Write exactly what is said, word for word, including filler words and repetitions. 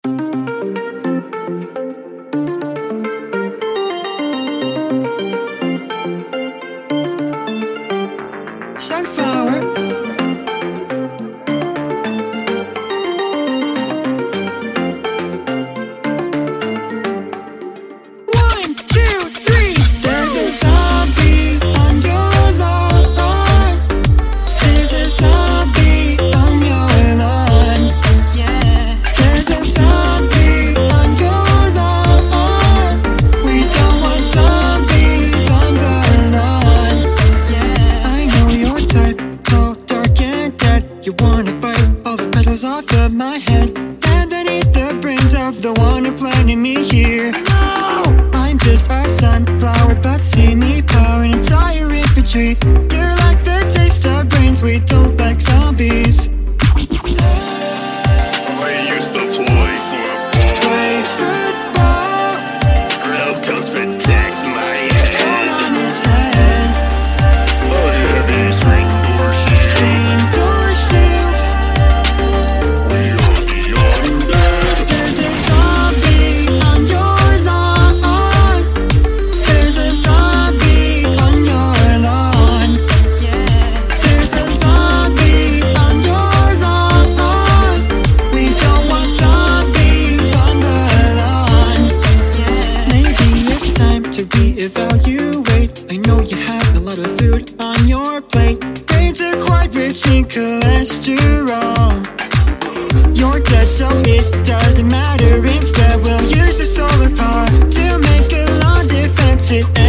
Sunflower. One, two, three. There's a zombie on your lawn. There's a zombie on your lawn. Yeah. There's a zombie on your lawn. We don't want zombies on the lawn. Yeah. I know your type, tall, dark and dead. You wanna bite all the petals off of my head and then eat the brains of the one who planted me here. No, I'm just a sunflower, but see me power an entire infantry. You're like the taste of brains, we don't like zombies. We used to play football. Play football. Love comes protect my head. Hold on his head. A heavy screen door shield. Screen door shield. We are the undead. There's a zombie on your lawn. There's a zombie on your lawn. Yeah. There's a zombie on your lawn. We don't want zombies on the lawn. Yeah. Maybe it's time to reevaluate. I know you have a lot of food on your plate. Brains are quite rich in cholesterol. You're dead, so it doesn't matter. Instead, we'll use the solar power to make a lawn defense. It